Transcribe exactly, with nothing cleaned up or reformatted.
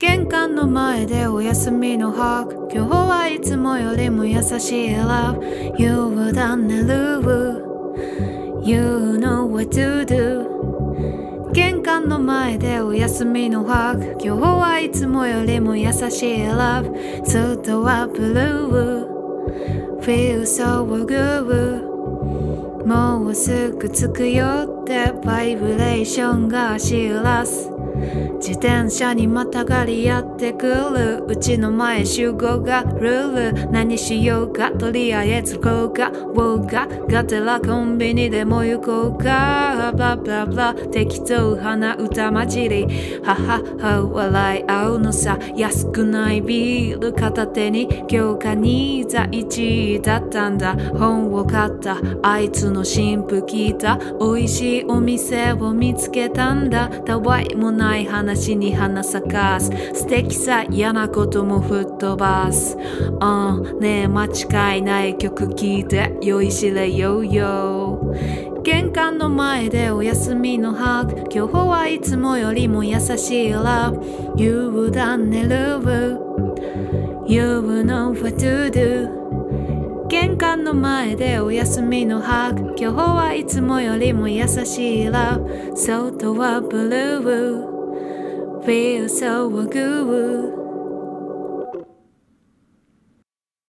玄関の前でお休みのハグ。今日はいつもよりも優しい Love。 You だねる You know what to do。 玄関の前でお休みのハグ。今日はいつもよりも優しい Love。 外はブルー Feel so good。 もうすぐ着くよってバイブレーションが知らす。自転車にまたがりやってくる。うちの前集合がルール。何しようかとりあえずこうかウォーかがてらコンビニでも行こうかブラブラブラ適当鼻歌混じりははは笑い合うのさ。安くないビール片手に教科に在一だったんだ。本を買ったあいつの新譜聞いた。美味しいお店を見つけたんだ。たわいもない話に花咲かす。素敵さ嫌なことも吹っ飛ばす、uh、ねえ間違いない曲聴いて酔いしれようよ。玄関の前でお休みのハグ。今日はいつもよりも優しい Love。 You だねる You know what to do。 玄関の前でお休みのハグ。今日はいつもよりも優しい Love。 外はブルー Feel so good